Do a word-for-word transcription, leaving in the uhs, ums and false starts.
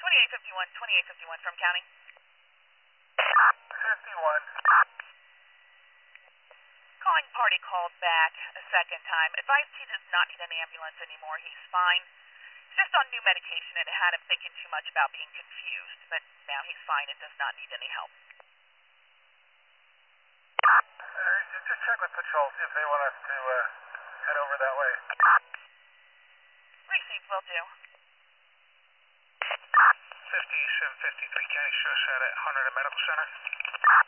twenty-eight fifty-one, twenty-eight fifty-one from county. fifty-one. Calling party called back a second time. Advised he does not need an ambulance anymore. He's fine. He's just on new medication and it had him thinking too much about being confused. But now he's fine and does not need any help. Uh, just check with patrol, see if they want us to uh, head over that way. Received, will do. fifty-seven fifty-three County Suicide at Hunter Medical Center.